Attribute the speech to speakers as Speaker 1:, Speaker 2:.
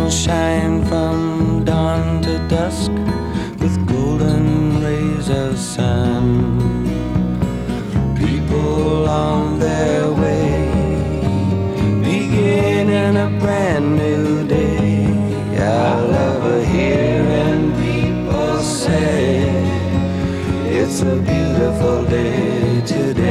Speaker 1: shine from dawn to dusk with golden rays of sun. People on their way, beginning a brand new day. I love hearing people say it's a beautiful day today.